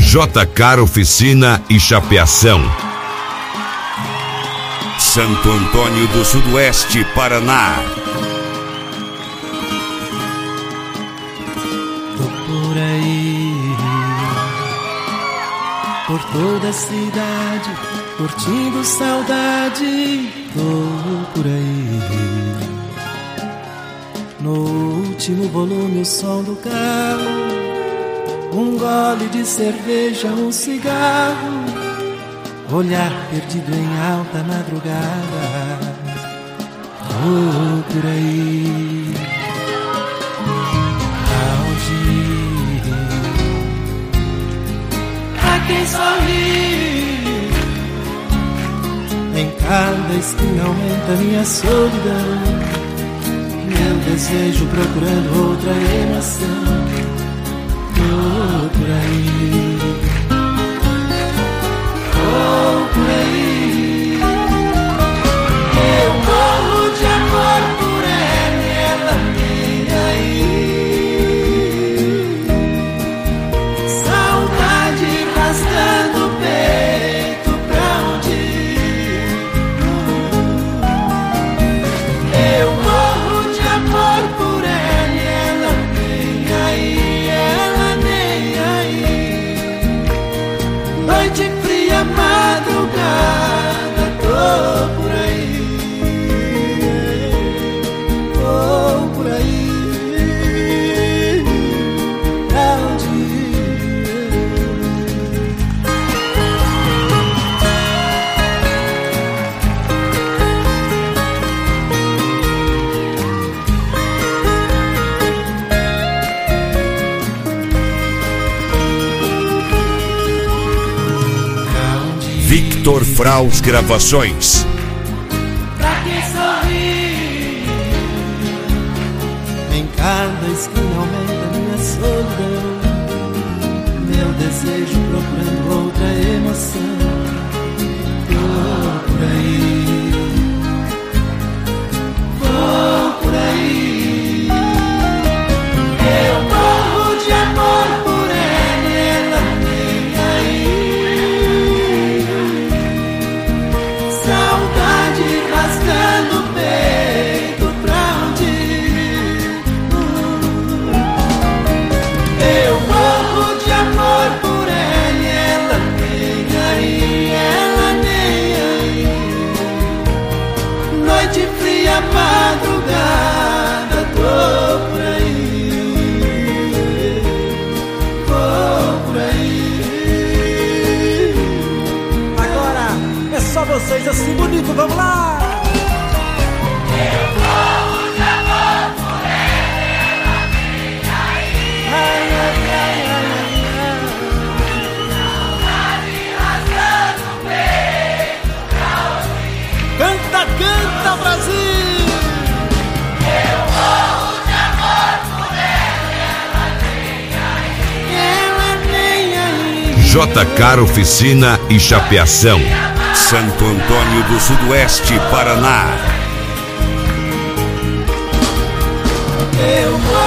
JK Oficina e Chapeação. Santo Antônio do Sudoeste, Paraná. Tô por aí, por toda a cidade, curtindo saudade. Tô por aí, no último volume o som do carro, um gole de cerveja, um cigarro, olhar perdido em alta madrugada. Tô por aí, Algi, a quem sorri, em cada esquina aumenta minha solidão, meu desejo procurando outra emoção. Tô por aí, tô por aí, eu morro de amor por ela e ela nem aí. Saudade rasgando o peito pra onde ir. Eu morro de amor por ela e ela nem aí, ela nem aí. Noite fria, madrugada, tô por aí, tô por aí, pra onde ir? Victor Fraus Gravações. Pra quem sorri, em cada esquina aumenta minha solidão, meu desejo procurando outra emoção. Tô por aí, vou por aí, eu morro de amor por ela e ela nem aí. Saudade rasgando o peito pra onde ir? Eu morro de amor por ela e ela nem aí, ela nem aí. Noite fria, madrugada, tô por aí, tô por aí. Agora é só vocês assim bonito, vamos lá! Eu morro de amor por ela e ela nem aí. Ai, ai, ai, ai, ai. Saudade rasgando o peito pra onde ir? Canta, canta, Brasil! Eu morro de amor por ela e ela nem aí. JK Oficina e Chapeação. Santo Antônio do Sudoeste, Paraná. Eu morro